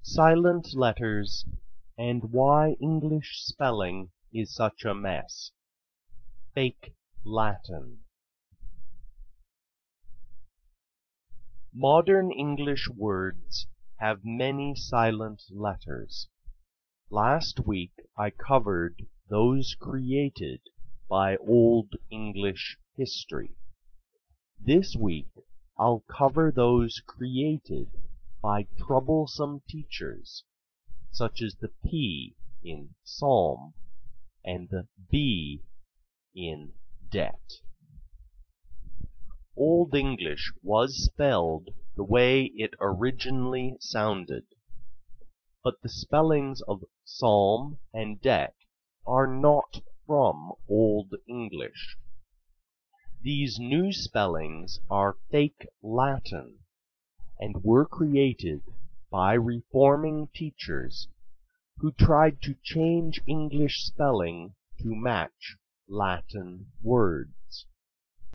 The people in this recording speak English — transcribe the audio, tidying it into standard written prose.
Silent letters, and why English spelling is such a mess. Fake Latin. Modern English words have many silent letters. Last week I covered those created by Old English history. This week I'll cover those created by troublesome teachers, such as the P in psalm and the B in debt. Old English was spelled the way it originally sounded, but the spellings of psalm and debt are not from Old English. These new spellings are fake Latin and were created by reforming teachers who tried to change English spelling to match Latin words.